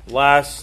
last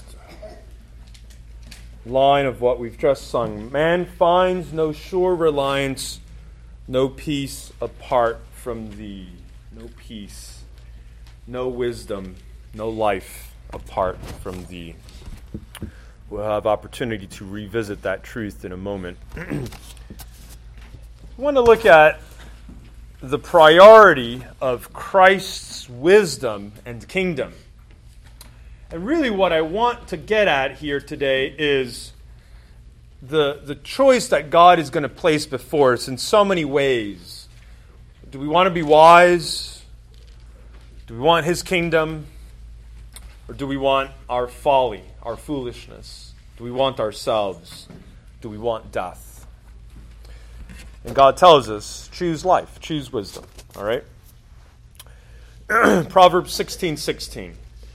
line of what we've just sung. Man finds no sure reliance, no peace apart from thee. No peace, no wisdom, no life apart from thee. We'll have opportunity to revisit that truth in a moment. I want to look at the priority of Christ's wisdom and kingdom. And really what I want to get at here today is the choice that God is going to place before us in so many ways. Do we want to be wise? Do we want His kingdom? Or do we want our folly, our foolishness? Do we want ourselves? Do we want death? And God tells us, choose life, choose wisdom. All right? Proverbs 16:16.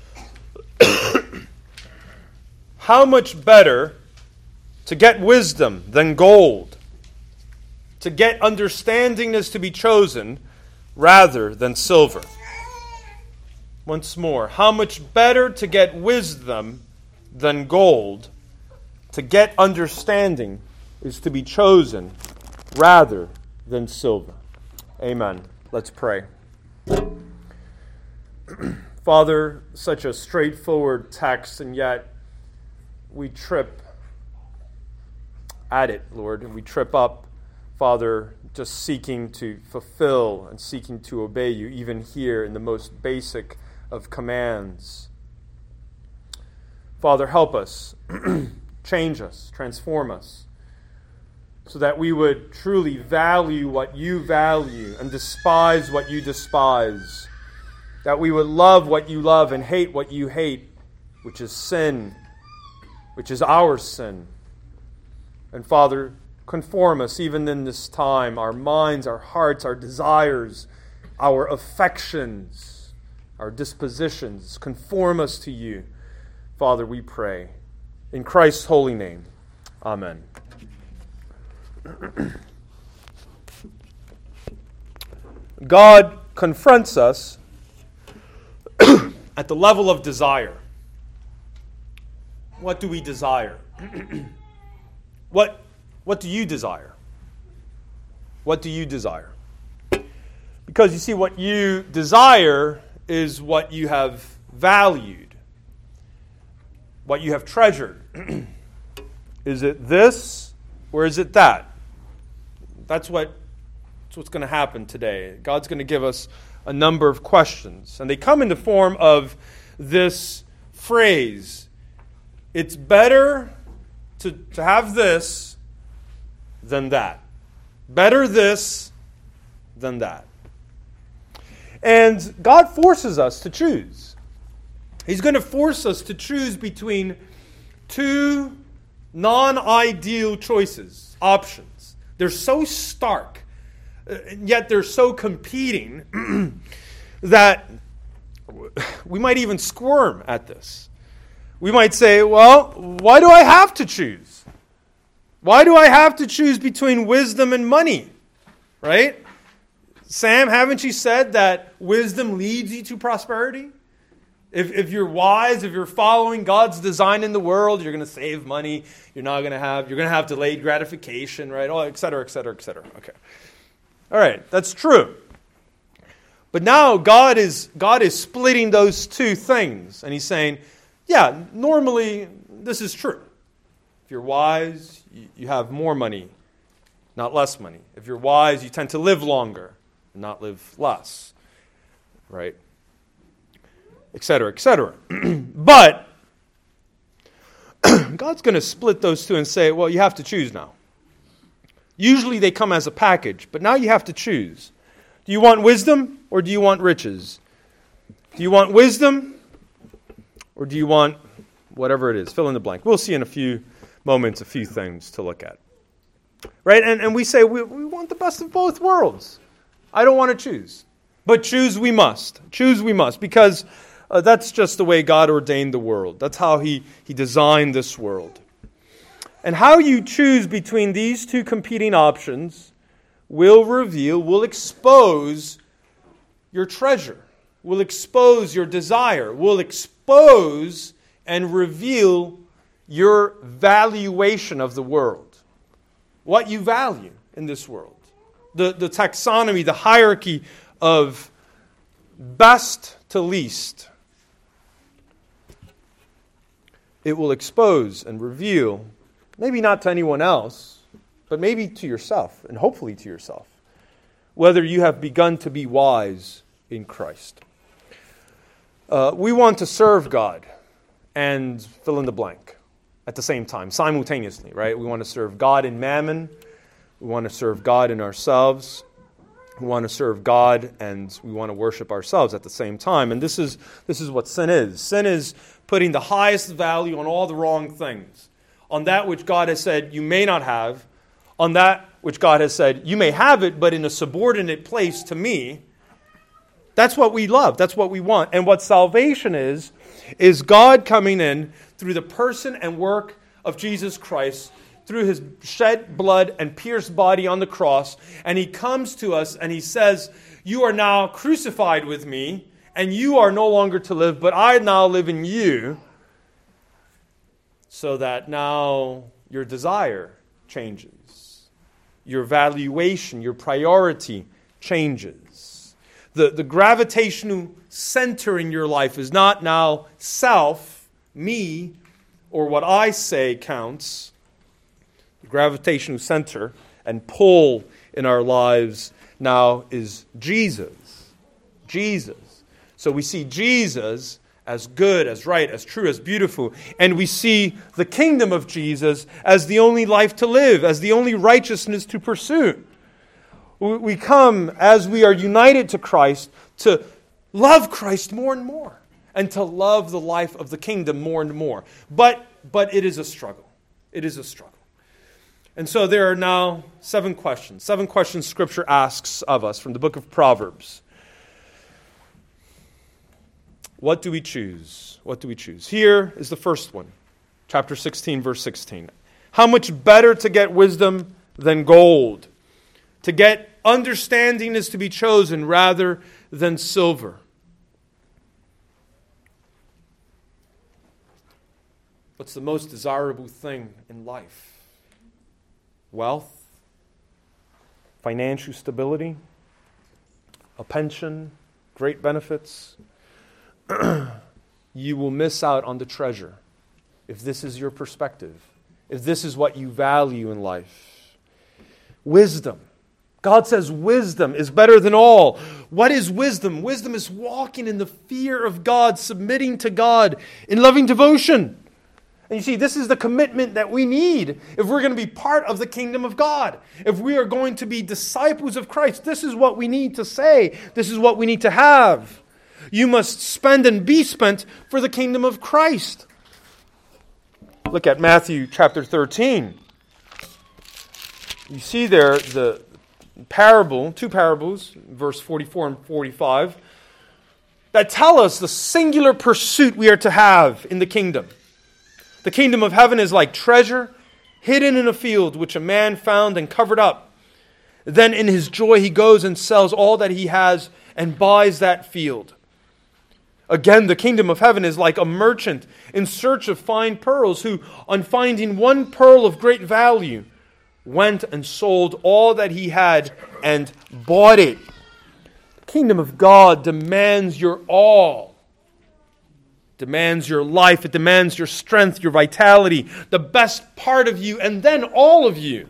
How much better to get wisdom than gold, to get understanding is to be chosen rather than silver. Once more, how much better to get wisdom than gold, to get understanding is to be chosen rather than silver. Amen. Let's pray. Father, such a straightforward text, and yet we trip at it, Lord, and we trip up, Father, just seeking to fulfill and seeking to obey you, even here in the most basic of commands. Father, help us, change us, transform us, so that we would truly value what you value and despise what you despise, that we would love what you love and hate what you hate, which is sin, which is our sin. And Father, conform us even in this time, our minds, our hearts, our desires, our affections, our dispositions. Conform us to you. Father, we pray. In Christ's holy name. Amen. God confronts us at the level of desire. What do we desire? What do you desire? What do you desire? Because you see, what you desire is what you have valued, what you have treasured. Is it this or is it that? That's what's going to happen today. God's going to give us a number of questions, and they come in the form of this phrase: it's better to have this than that. Better this than that. And God forces us to choose. He's going to force us to choose between two non-ideal choices, options. They're so stark, yet they're so competing that we might even squirm at this. We might say, well, why do I have to choose? Why do I have to choose between wisdom and money? Right? Sam, haven't you said that wisdom leads you to prosperity? If you're wise, if you're following God's design in the world, you're going to save money. You're going to have delayed gratification, right? Oh, et cetera, et cetera, et cetera. Okay. All right, that's true. But now God is splitting those two things, and He's saying, yeah, normally this is true. If you're wise, you have more money, not less money. If you're wise, you tend to live longer and not live less, right? Et cetera, et cetera. But God's going to split those two and say, well, you have to choose now. Usually they come as a package, but now you have to choose. Do you want wisdom or do you want riches? Do you want wisdom or do you want whatever it is? Fill in the blank. We'll see in a few moments a few things to look at. Right? And we say we want the best of both worlds. I don't want to choose. But choose we must. Choose we must, because that's just the way God ordained the world. That's how He designed this world. And how you choose between these two competing options will expose your treasure, will expose your desire, will expose and reveal your valuation of the world. What you value in this world. The taxonomy, the hierarchy of best to least. It will expose and reveal, maybe not to anyone else, but maybe to yourself, and hopefully to yourself, whether you have begun to be wise in Christ. We want to serve God and fill in the blank at the same time, simultaneously, right? We want to serve God in mammon. We want to serve God in ourselves. We want to serve God and we want to worship ourselves at the same time. And this is what sin is. Sin is putting the highest value on all the wrong things. On that which God has said you may not have. On that which God has said you may have it, but in a subordinate place to me. That's what we love. That's what we want. And what salvation is God coming in through the person and work of Jesus Christ, through his shed blood and pierced body on the cross. And he comes to us and he says, you are now crucified with me, and you are no longer to live, but I now live in you. So that now your desire changes. Your valuation, your priority changes. The gravitational center in your life is not now self, me, or what I say counts. The gravitational center and pull in our lives now is Jesus. Jesus. So we see Jesus as good, as right, as true, as beautiful. And we see the kingdom of Jesus as the only life to live, as the only righteousness to pursue. We come, as we are united to Christ, to love Christ more and more, and to love the life of the kingdom more and more. But it is a struggle. It is a struggle. And so there are now 7 questions. 7 questions Scripture asks of us from the book of Proverbs. What do we choose? What do we choose? Here is the first one. Chapter 16, verse 16. How much better to get wisdom than gold? To get understanding is to be chosen rather than silver. What's the most desirable thing in life? Wealth? Financial stability? A pension? Great benefits? You will miss out on the treasure if this is your perspective, if this is what you value in life. Wisdom. God says wisdom is better than all. What is wisdom? Wisdom is walking in the fear of God, submitting to God in loving devotion. And you see, this is the commitment that we need if we're going to be part of the kingdom of God. If we are going to be disciples of Christ, this is what we need to say. This is what we need to have. You must spend and be spent for the kingdom of Christ. Look at Matthew chapter 13. You see there the parable, 2 parables, verse 44 and 45, that tell us the singular pursuit we are to have in the kingdom. The kingdom of heaven is like treasure hidden in a field, which a man found and covered up. Then in his joy he goes and sells all that he has and buys that field. Again, the kingdom of heaven is like a merchant in search of fine pearls who, on finding one pearl of great value, went and sold all that he had and bought it. The kingdom of God demands your all. Demands your life. It demands your strength, your vitality, the best part of you, and then all of you.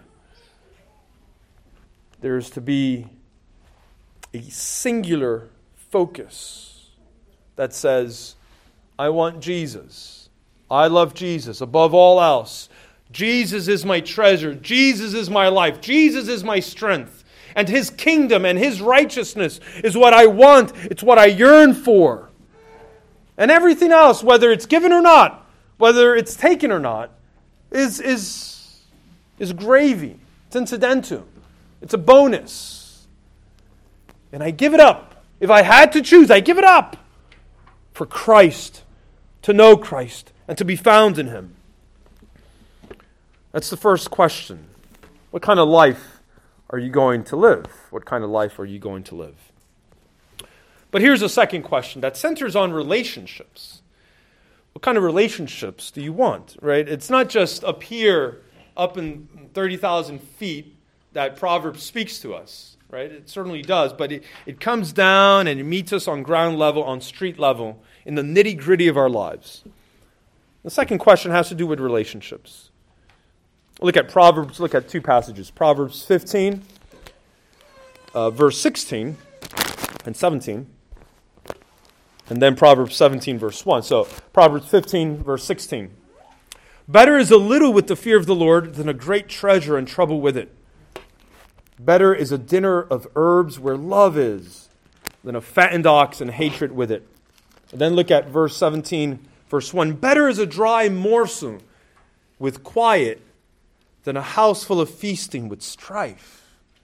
There is to be a singular focus that says, I want Jesus. I love Jesus above all else. Jesus is my treasure. Jesus is my life. Jesus is my strength. And His kingdom and His righteousness is what I want. It's what I yearn for. And everything else, whether it's given or not, whether it's taken or not, is gravy. It's incidental. It's a bonus. And I give it up. If I had to choose, I give it up for Christ, to know Christ, and to be found in Him. That's the first question. What kind of life are you going to live? What kind of life are you going to live? But here's a second question that centers on relationships. What kind of relationships do you want, right? It's not just up here, up in 30,000 feet, that Proverbs speaks to us, right? It certainly does, but it comes down and it meets us on ground level, on street level, in the nitty-gritty of our lives. The second question has to do with relationships. Look at Proverbs, look at two passages. Proverbs 15, verse 16 and 17. And then Proverbs 17, verse 1. So, Proverbs 15, verse 16. Better is a little with the fear of the Lord than a great treasure and trouble with it. Better is a dinner of herbs where love is than a fattened ox and hatred with it. And then look at verse 17, verse 1. Better is a dry morsel with quiet than a house full of feasting with strife.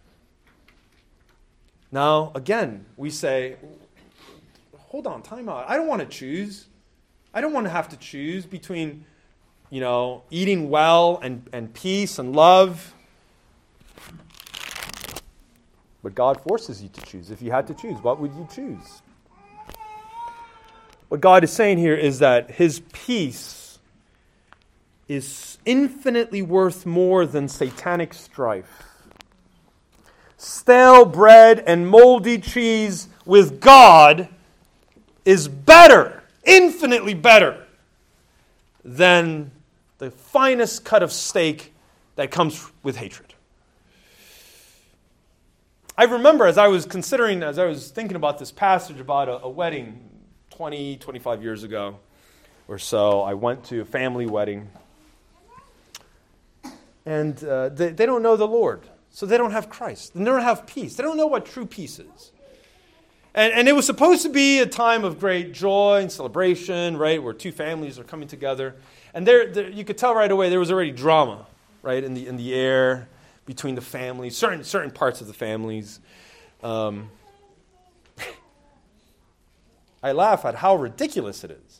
Now, again, we say, hold on, time out. I don't want to choose. I don't want to have to choose between, eating well and peace and love. But God forces you to choose. If you had to choose, what would you choose? What God is saying here is that His peace is infinitely worth more than satanic strife. Stale bread and moldy cheese with God is better, infinitely better, than the finest cut of steak that comes with hatred. I remember as I was thinking about this passage about a wedding 20, 25 years ago or so, I went to a family wedding. And they don't know the Lord, so they don't have Christ. They don't have peace. They don't know what true peace is. And it was supposed to be a time of great joy and celebration, right, where two families are coming together. And there you could tell right away there was already drama, right, in the air between the families, certain parts of the families. I laugh at how ridiculous it is.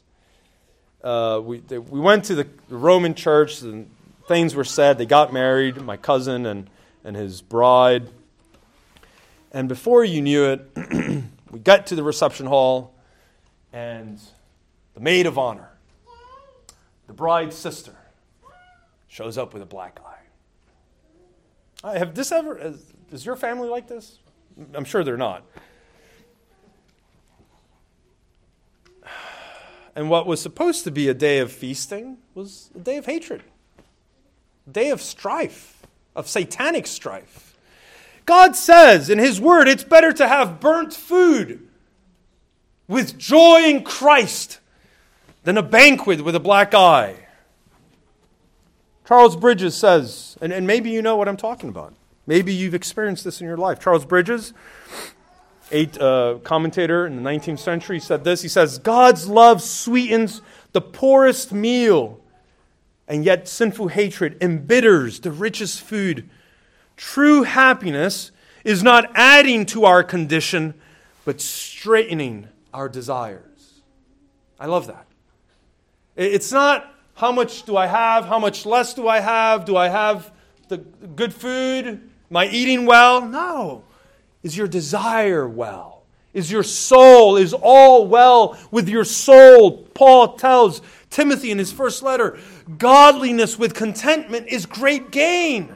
We went to the Roman church, and things were said. They got married, my cousin and his bride. And before you knew it, we got to the reception hall, and the maid of honor, the bride's sister, shows up with a black eye. Is your family like this? I'm sure they're not. And what was supposed to be a day of feasting was a day of hatred, a day of strife, of satanic strife. God says in His Word, it's better to have burnt food with joy in Christ than a banquet with a black eye. Charles Bridges says, and maybe you know what I'm talking about. Maybe you've experienced this in your life. Charles Bridges, commentator in the 19th century, said this. He says, God's love sweetens the poorest meal, and yet sinful hatred embitters the richest food. True happiness is not adding to our condition, but straightening our desires. I love that. It's not how much do I have, how much less do I have the good food, am I eating well? No. Is your desire well? Is your soul, is all well with your soul? Paul tells Timothy in his first letter, godliness with contentment is great gain.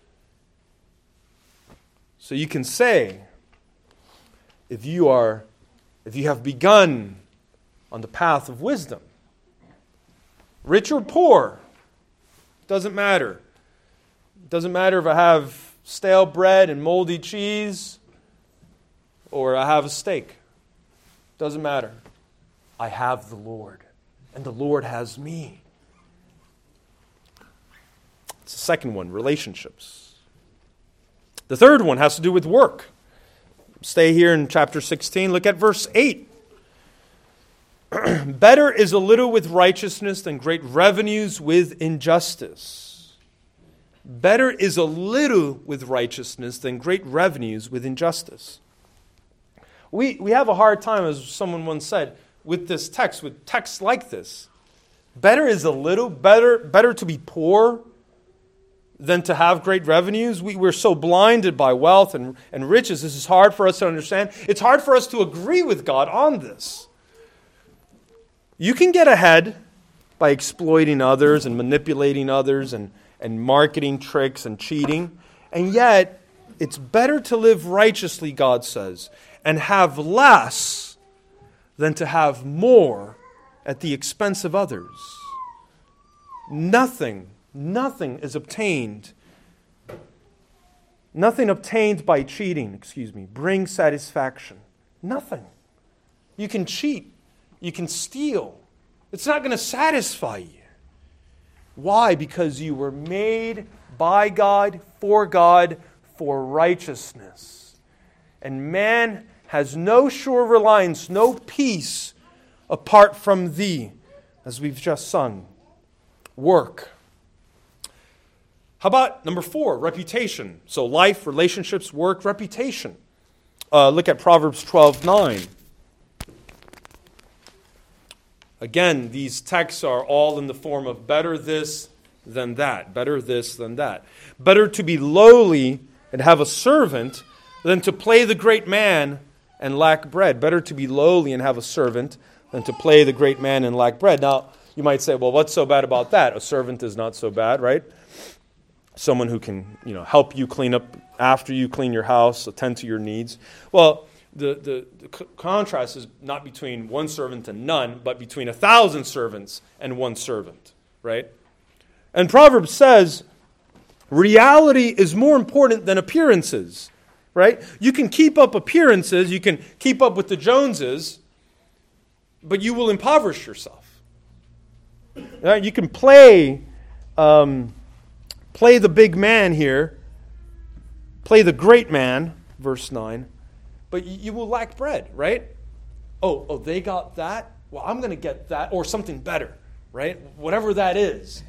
So you can say, if you have begun on the path of wisdom, rich or poor, doesn't matter. It doesn't matter if I have stale bread and moldy cheese or I have a steak. Doesn't matter. I have the Lord, and the Lord has me. It's the second one, relationships. The third one has to do with work. Stay here in chapter 16. Look at verse 8. Better is a little with righteousness than great revenues with injustice. Better is a little with righteousness than great revenues with injustice. We have a hard time, as someone once said, with this text, with texts like this. Better is a little, better to be poor than to have great revenues. We're so blinded by wealth and riches. This is hard for us to understand. It's hard for us to agree with God on this. You can get ahead by exploiting others and manipulating others and marketing tricks and cheating. And yet, it's better to live righteously, God says, and have less than to have more at the expense of others. Nothing is obtained. Nothing obtained by cheating, brings satisfaction. Nothing. You can cheat. You can steal. It's not going to satisfy you. Why? Because you were made by God, for righteousness. And man has no sure reliance, no peace apart from thee, as we've just sung. Work. How about number 4, reputation? So life, relationships, work, reputation. Look at Proverbs 12:9. Again, these texts are all in the form of better this than that. Better this than that. Better to be lowly and have a servant than to play the great man and lack bread. Better to be lowly and have a servant than to play the great man and lack bread. Now, you might say, well, what's so bad about that? A servant is not so bad, right? Someone who can, help you clean up after you clean your house, attend to your needs. Well, the contrast is not between one servant and none, but between 1,000 servants and one servant, right? And Proverbs says, reality is more important than appearances, right? You can keep up appearances, you can keep up with the Joneses, but you will impoverish yourself. Right? You can play the big man here, play the great man, verse 9, but you will lack bread, right? Oh, they got that? Well, I'm going to get that, or something better, right? Whatever that is.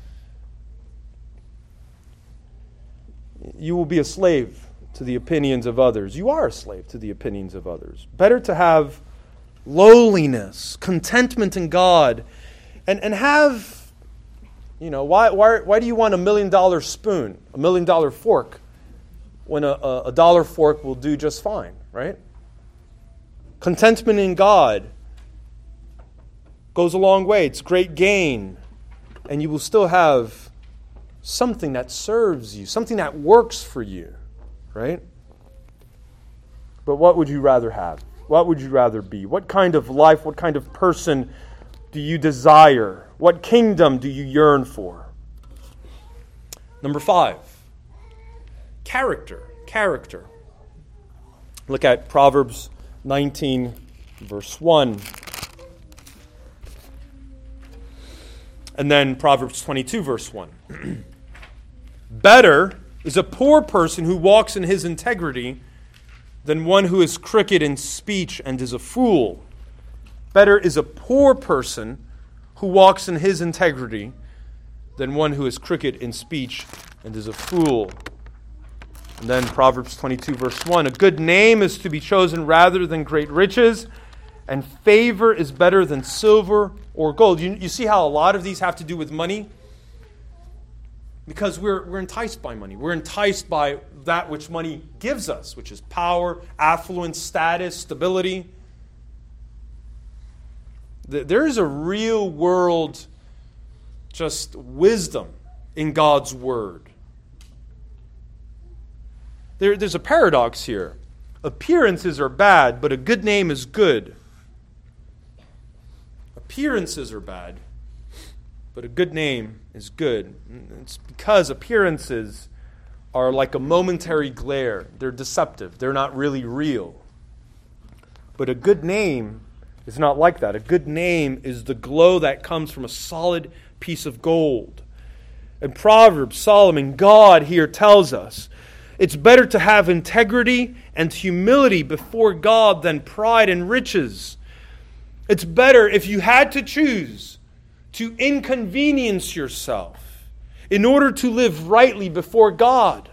You will be a slave to the opinions of others. You are a slave to the opinions of others. Better to have lowliness, contentment in God, and have, why do you want $1 million spoon, $1 million fork, when a dollar fork will do just fine, right? Contentment in God goes a long way. It's great gain. And you will still have something that serves you, something that works for you, right? But what would you rather have? What would you rather be? What kind of life, what kind of person do you desire? What kingdom do you yearn for? Number 5, character. Character. Look at Proverbs 19, verse 1. And then Proverbs 22, verse 1. Better is a poor person who walks in his integrity than one who is crooked in speech and is a fool. Better is a poor person who walks in his integrity than one who is crooked in speech and is a fool. And then Proverbs 22, verse 1. A good name is to be chosen rather than great riches, and favor is better than silver or gold. You see how a lot of these have to do with money? Because we're enticed by money. We're enticed by that which money gives us, which is power, affluence, status, stability. There is a real world just wisdom in God's Word. There's a paradox here. Appearances are bad, but a good name is good. Appearances are bad, but a good name is good. It's because appearances are like a momentary glare. They're deceptive. They're not really real. But a good name is not like that. A good name is the glow that comes from a solid piece of gold. In Proverbs, Solomon, God here tells us, it's better to have integrity and humility before God than pride and riches. It's better, if you had to choose, to inconvenience yourself in order to live rightly before God.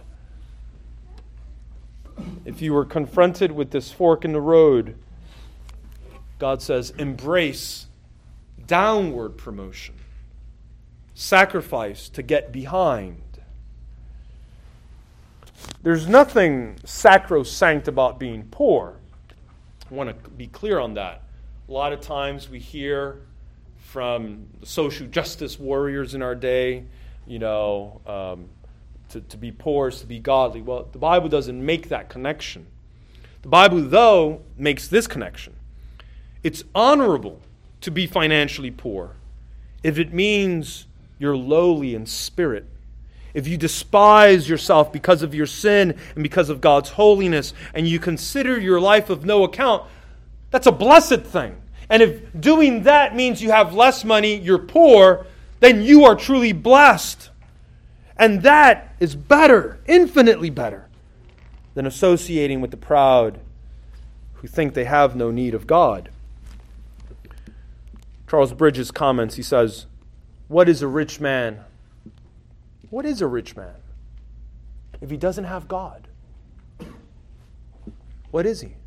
If you were confronted with this fork in the road, God says, embrace downward promotion. Sacrifice to get behind. There's nothing sacrosanct about being poor. I want to be clear on that. A lot of times we hear from social justice warriors in our day, to be poor is to be godly. Well, the Bible doesn't make that connection. The Bible, though, makes this connection. It's honorable to be financially poor if it means you're lowly in spirit. If you despise yourself because of your sin and because of God's holiness, and you consider your life of no account, that's a blessed thing. And if doing that means you have less money, you're poor, then you are truly blessed. And that is better, infinitely better, than associating with the proud who think they have no need of God. Charles Bridges comments, he says, "What is a rich man? What is a rich man if he doesn't have God? What is he?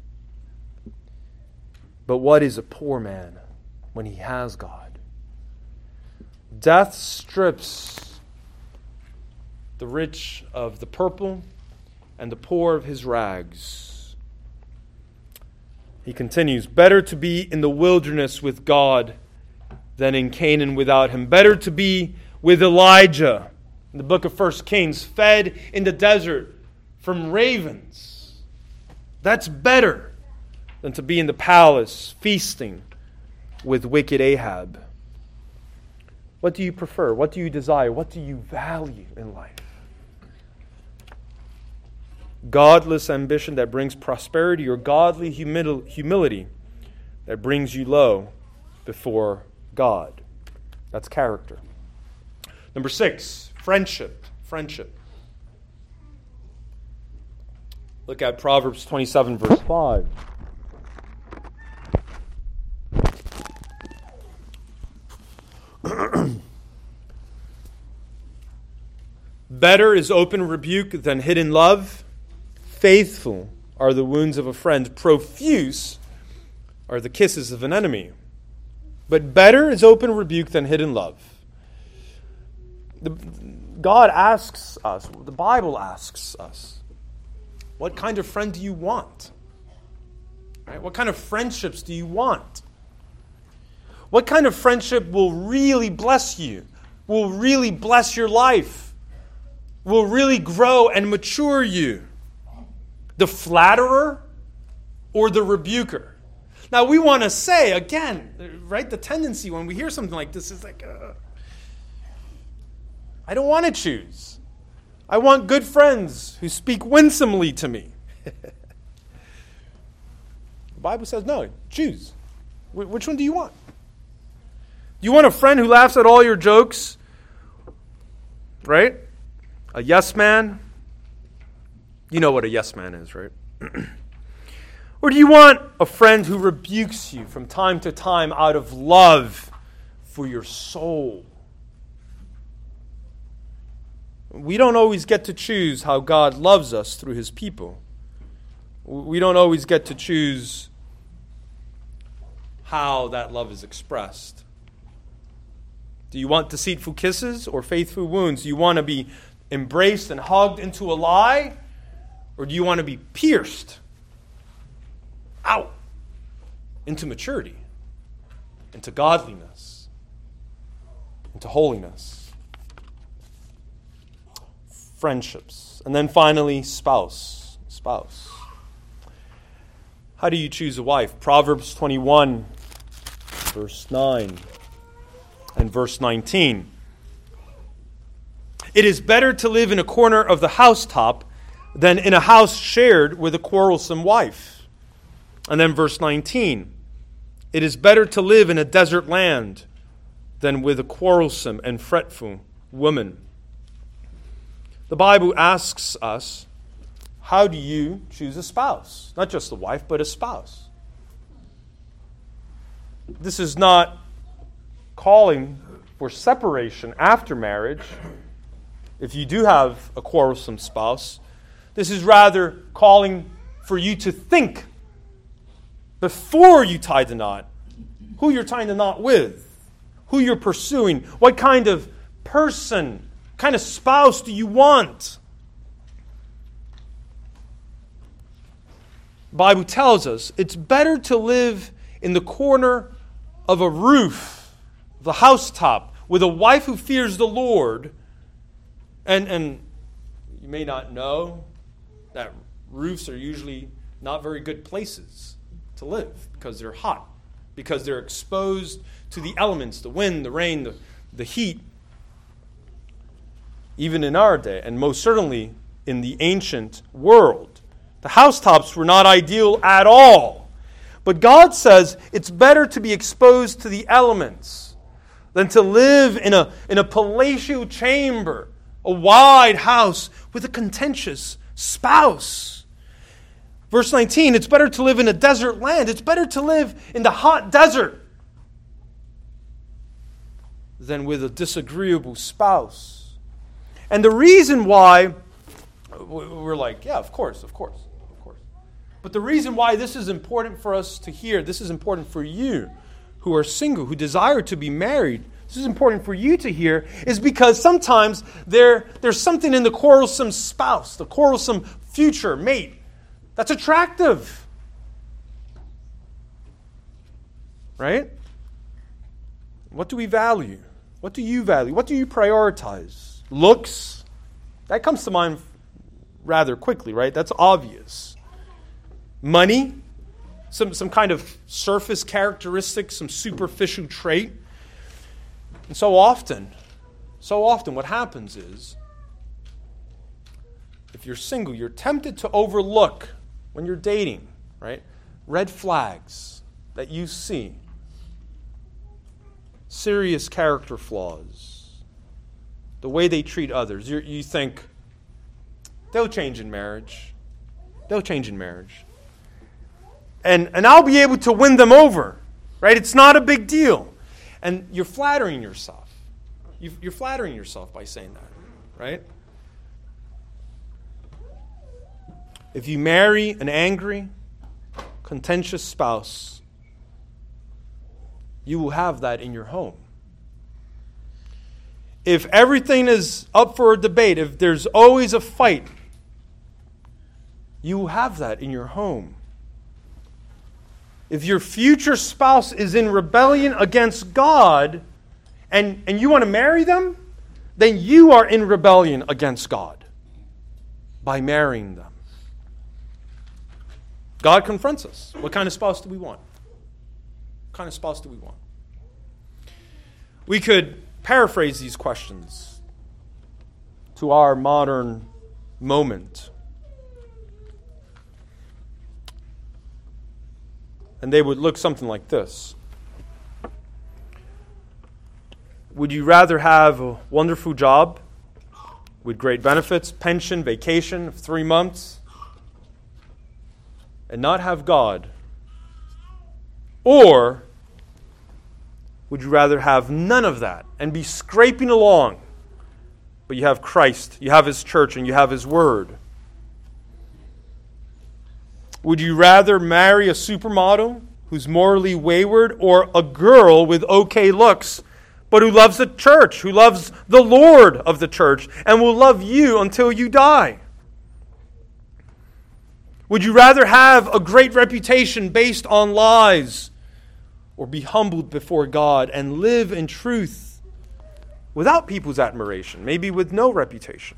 But what is a poor man when he has God? Death strips the rich of the purple and the poor of his rags." He continues, "Better to be in the wilderness with God than in Canaan without him. Better to be with Elijah in the book of 1 Kings, fed in the desert from ravens. That's better than to be in the palace feasting with wicked Ahab." What do you prefer? What do you desire? What do you value in life? Godless ambition that brings prosperity, or godly humility that brings you low before God? That's character. Number 6, friendship. Friendship. Look at Proverbs 27, verse 5. Better is open rebuke than hidden love. Faithful are the wounds of a friend. Profuse are the kisses of an enemy. But better is open rebuke than hidden love. God asks us, the Bible asks us, what kind of friend do you want? Right? What kind of friendships do you want? What kind of friendship will really bless you? Will really bless your life? Will really grow and mature you? The flatterer or the rebuker? Now we want to say, again, right, the tendency when we hear something like this is like, I don't want to choose. I want good friends who speak winsomely to me. The Bible says, no, choose. Which one do you want? Do you want a friend who laughs at all your jokes? Right? A yes man? You know what a yes man is, right? Or do you want a friend who rebukes you from time to time out of love for your soul? We don't always get to choose how God loves us through his people. We don't always get to choose how that love is expressed. Do you want deceitful kisses or faithful wounds? Do you want to be embraced and hugged into a lie? Or do you want to be pierced out into maturity, into godliness, into holiness? Friendships. And then finally, spouse. Spouse. How do you choose a wife? Proverbs 21, verse 9 and verse 19. It is better to live in a corner of the housetop than in a house shared with a quarrelsome wife. And then verse 19. It is better to live in a desert land than with a quarrelsome and fretful woman. The Bible asks us, how do you choose a spouse? Not just a wife, but a spouse. This is not calling for separation after marriage if you do have a quarrelsome spouse. This is rather calling for you to think before you tie the knot who you're tying the knot with, who you're pursuing, what kind of person, kind of spouse do you want? The Bible tells us it's better to live in the corner of a roof the housetop, with a wife who fears the Lord. And you may not know that roofs are usually not very good places to live because they're hot, because they're exposed to the elements, the wind, the rain, the heat. Even in our day, and most certainly in the ancient world, the housetops were not ideal at all. But God says it's better to be exposed to the elements than to live in a palatial chamber, a wide house with a contentious spouse. Verse 19, it's better to live in a desert land. It's better to live in the hot desert than with a disagreeable spouse. And the reason why, we're like, yeah, of course. But the reason why this is important for us to hear, this is important for you who are single, who desire to be married, this is important for you to hear, is because sometimes there's something in the quarrelsome spouse, the quarrelsome future mate, that's attractive. Right? What do we value? What do you value? What do you prioritize? Looks? That comes to mind rather quickly, right? That's obvious. Money? Some kind of surface characteristic, some superficial trait. And so often what happens is, if you're single, you're tempted to overlook, when you're dating, right, red flags that you see, serious character flaws, the way they treat others. You think, they'll change in marriage. And I'll be able to win them over, right? It's not a big deal. And you're flattering yourself. You're flattering yourself by saying that, right? If you marry an angry, contentious spouse, you will have that in your home. If everything is up for a debate, if there's always a fight, you will have that in your home. If your future spouse is in rebellion against God and you want to marry them, then you are in rebellion against God by marrying them. God confronts us. What kind of spouse do we want? What kind of spouse do we want? We could paraphrase these questions to our modern moment. And they would look something like this. Would you rather have a wonderful job with great benefits, pension, vacation of 3 months, and not have God? Or would you rather have none of that and be scraping along, but you have Christ, you have His church, and you have His Word? Would you rather marry a supermodel who's morally wayward, or a girl with okay looks, but who loves the church, who loves the Lord of the church, and will love you until you die? Would you rather have a great reputation based on lies, or be humbled before God and live in truth without people's admiration, maybe with no reputation?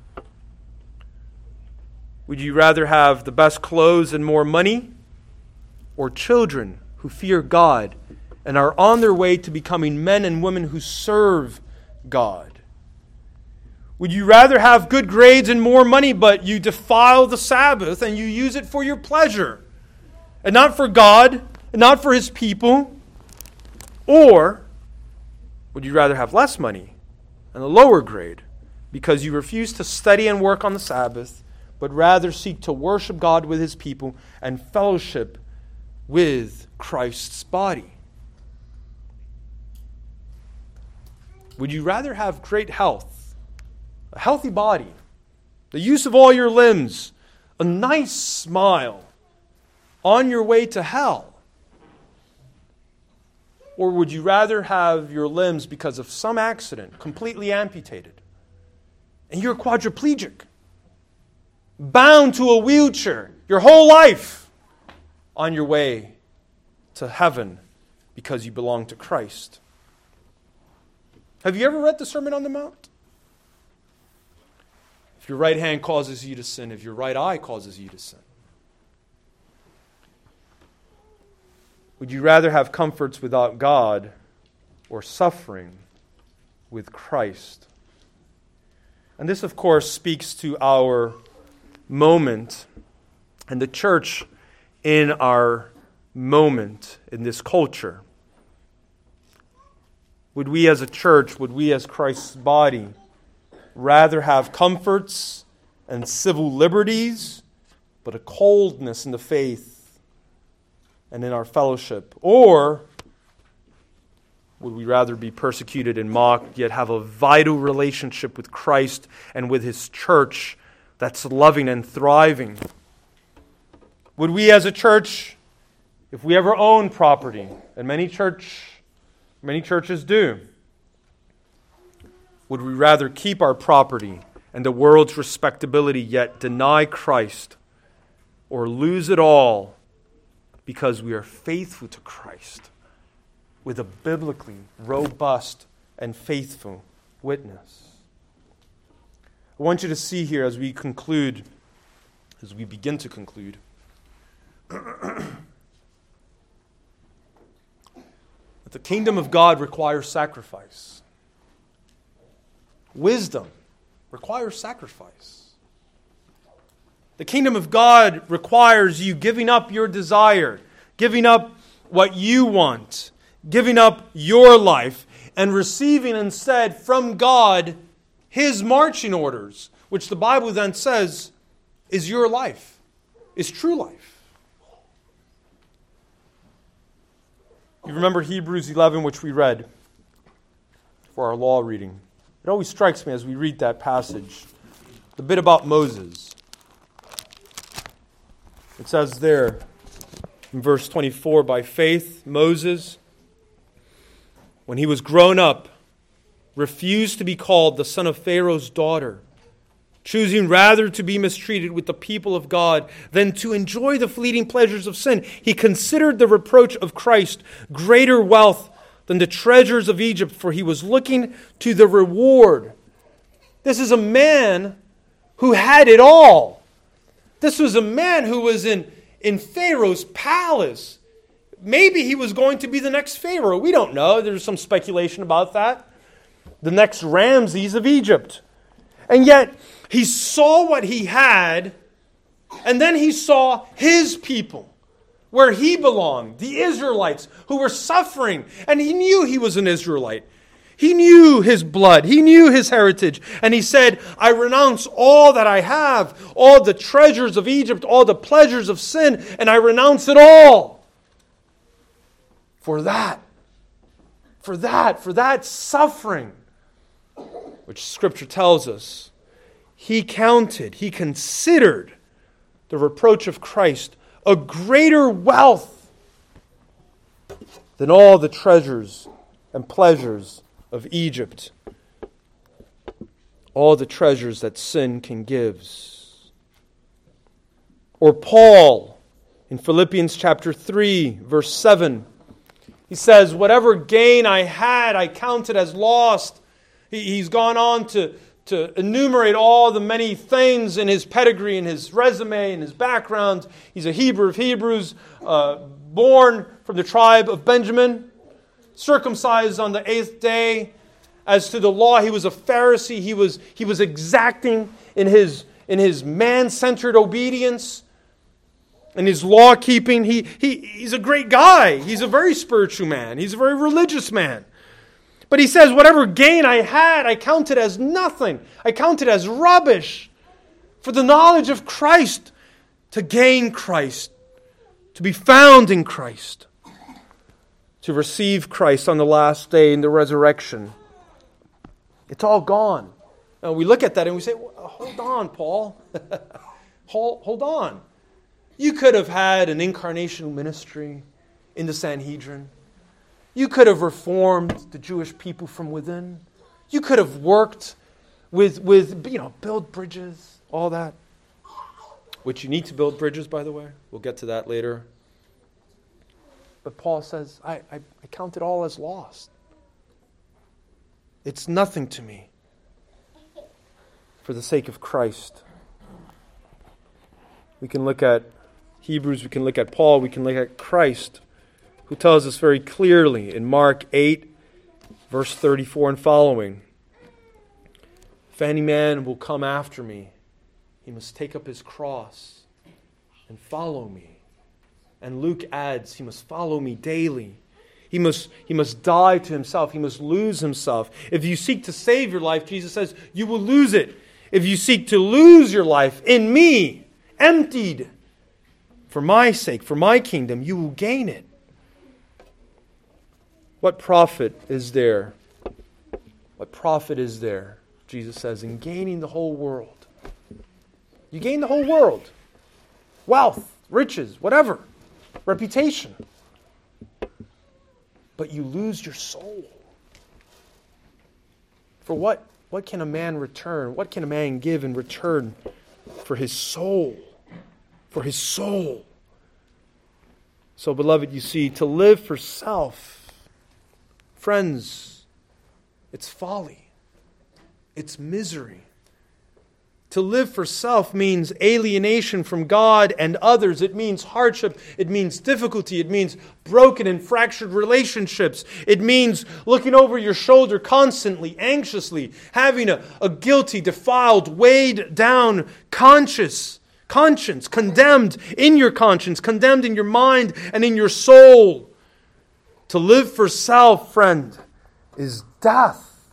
Would you rather have the best clothes and more money, or children who fear God and are on their way to becoming men and women who serve God? Would you rather have good grades and more money, but you defile the Sabbath and you use it for your pleasure and not for God and not for His people? Or would you rather have less money and a lower grade because you refuse to study and work on the Sabbath, but rather seek to worship God with His people and fellowship with Christ's body? Would you rather have great health, a healthy body, the use of all your limbs, a nice smile on your way to hell? Or would you rather have your limbs, because of some accident, completely amputated, and you're quadriplegic, bound to a wheelchair your whole life, on your way to heaven because you belong to Christ? Have you ever read the Sermon on the Mount? If your right hand causes you to sin, if your right eye causes you to sin. Would you rather have comforts without God or suffering with Christ? And this, of course, speaks to our moment and the church in our moment in this culture. Would we as a church, would we as Christ's body, rather have comforts and civil liberties, but a coldness in the faith and in our fellowship? Or would we rather be persecuted and mocked, yet have a vital relationship with Christ and with His church that's loving and thriving? Would we as a church, if we ever own property, and many churches do, would we rather keep our property and the world's respectability, yet deny Christ, or lose it all because we are faithful to Christ with a biblically robust and faithful witness? I want you to see here as we conclude, as we begin to conclude, that the kingdom of God requires sacrifice. Wisdom requires sacrifice. The kingdom of God requires you giving up your desire, giving up what you want, giving up your life, and receiving instead from God His marching orders, which the Bible then says is your life, is true life. You remember Hebrews 11, which we read for our law reading. It always strikes me as we read that passage, the bit about Moses. It says there in verse 24, by faith, Moses, when he was grown up, refused to be called the son of Pharaoh's daughter, choosing rather to be mistreated with the people of God than to enjoy the fleeting pleasures of sin. He considered the reproach of Christ greater wealth than the treasures of Egypt, for he was looking to the reward. This is a man who had it all. This was a man who was in Pharaoh's palace. Maybe he was going to be the next Pharaoh. We don't know. There's some speculation about that. The next Ramses of Egypt. And yet, he saw what he had, and then he saw his people, where he belonged, the Israelites, who were suffering. And he knew he was an Israelite. He knew his blood. He knew his heritage. And he said, I renounce all that I have, all the treasures of Egypt, all the pleasures of sin, and I renounce it all. For that suffering, which Scripture tells us, he considered the reproach of Christ a greater wealth than all the treasures and pleasures of Egypt, all the treasures that sin can give. Or Paul, in Philippians chapter 3, verse 7, he says, whatever gain I had, I counted as lost. He's gone on to enumerate all the many things in his pedigree, in his resume, in his background. He's a Hebrew of Hebrews, born from the tribe of Benjamin, circumcised on the 8th day. As to the law, he was a Pharisee. He was exacting in his man-centered obedience, in his law keeping. He's a great guy. He's a very spiritual man. He's a very religious man. But he says, whatever gain I had, I counted as nothing. I counted as rubbish for the knowledge of Christ, to gain Christ, to be found in Christ, to receive Christ on the last day in the resurrection. It's all gone. Now we look at that and we say, hold on, Paul. Hold on. You could have had an incarnational ministry in the Sanhedrin. You could have reformed the Jewish people from within. You could have worked with build bridges, all that. Which you need to build bridges, by the way. We'll get to that later. But Paul says, I count it all as lost. It's nothing to me. For the sake of Christ. We can look at Hebrews, we can look at Paul, we can look at Christ, who tells us very clearly in Mark 8, verse 34 and following, if any man will come after me, he must take up his cross and follow me. And Luke adds, he must follow me daily. He must die to himself. He must lose himself. If you seek to save your life, Jesus says, you will lose it. If you seek to lose your life in me, emptied for my sake, for my kingdom, you will gain it. What profit is there? What profit is there, Jesus says, in gaining the whole world? You gain the whole world. Wealth, riches, whatever. Reputation. But you lose your soul. For what can a man return? What can a man give in return for his soul? For his soul. So, beloved, you see, to live for self, friends, it's folly. It's misery. To live for self means alienation from God and others. It means hardship. It means difficulty. It means broken and fractured relationships. It means looking over your shoulder constantly, anxiously, having a guilty, defiled, weighed down conscience, condemned in your conscience, condemned in your mind and in your soul. To live for self, friend, is death.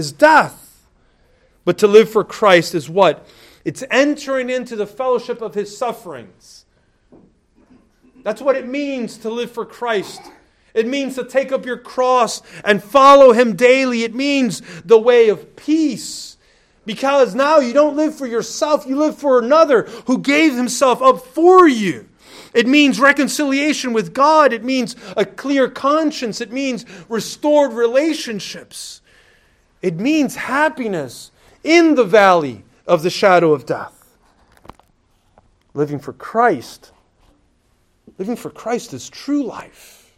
But to live for Christ is what? It's entering into the fellowship of His sufferings. That's what it means to live for Christ. It means to take up your cross and follow Him daily. It means the way of peace. Because now you don't live for yourself, you live for another who gave Himself up for you. It means reconciliation with God. It means a clear conscience. It means restored relationships. It means happiness in the valley of the shadow of death. Living for Christ is true life.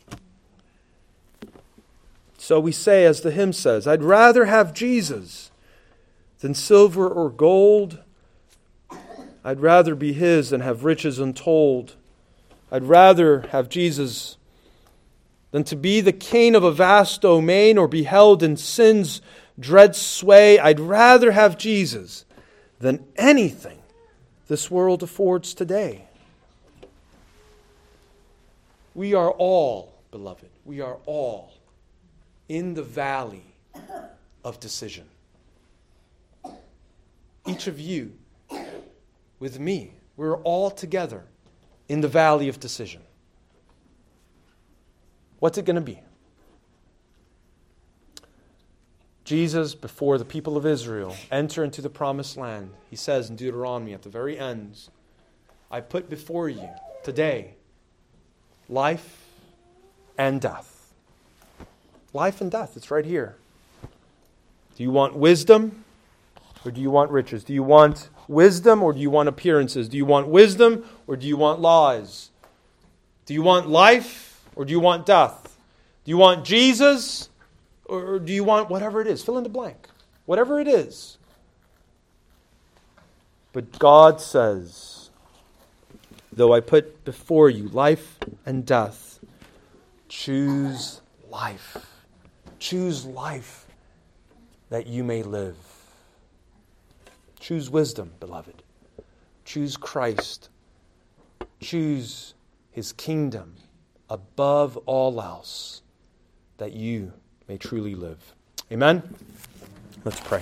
So we say, as the hymn says, I'd rather have Jesus than silver or gold. I'd rather be His than have riches untold. I'd rather have Jesus than to be the king of a vast domain or be held in sin's dread sway. I'd rather have Jesus than anything this world affords today. We are all, beloved, we are all in the valley of decision. Each of you with me, we're all together in the valley of decision. What's it going to be? Jesus, before the people of Israel enter into the promised land, He says in Deuteronomy at the very end, I put before you today life and death. Life and death, it's right here. Do you want wisdom or do you want riches? Do you want wisdom or do you want appearances? Do you want wisdom or do you want lies? Do you want life or do you want death? Do you want Jesus or do you want whatever it is? Fill in the blank. Whatever it is. But God says, though I put before you life and death, choose life. Choose life that you may live. Choose wisdom, beloved. Choose Christ. Choose His kingdom above all else, that you may truly live. Amen? Let's pray.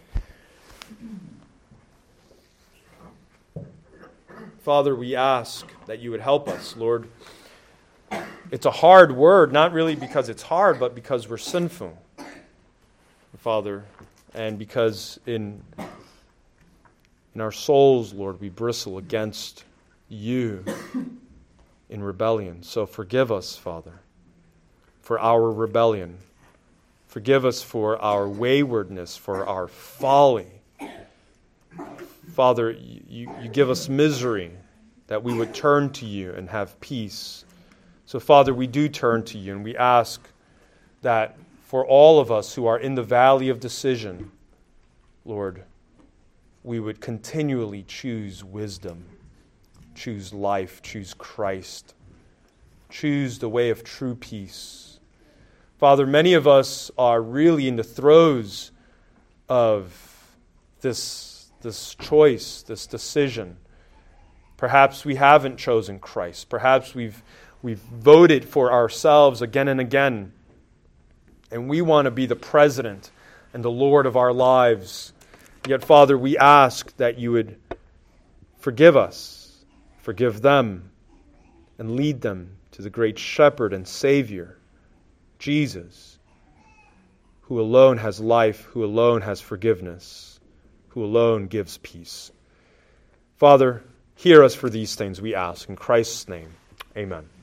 Father, we ask that you would help us, Lord. It's a hard word, not really because it's hard, but because we're sinful, Father, and because in our souls, Lord, we bristle against you in rebellion. So forgive us, Father, for our rebellion. Forgive us for our waywardness, for our folly. Father, you give us misery that we would turn to you and have peace. So, Father, we do turn to you and we ask that for all of us who are in the valley of decision, Lord, we would continually choose wisdom, choose life, choose Christ, choose the way of true peace. Father, many of us are really in the throes of this choice, this decision. Perhaps we haven't chosen Christ. Perhaps we've voted for ourselves again and again. And we want to be the president and the Lord of our lives. Yet, Father, we ask that you would forgive us, forgive them, and lead them to the great shepherd and Savior, Jesus, who alone has life, who alone has forgiveness, who alone gives peace. Father, hear us for these things, we ask. In Christ's name, amen.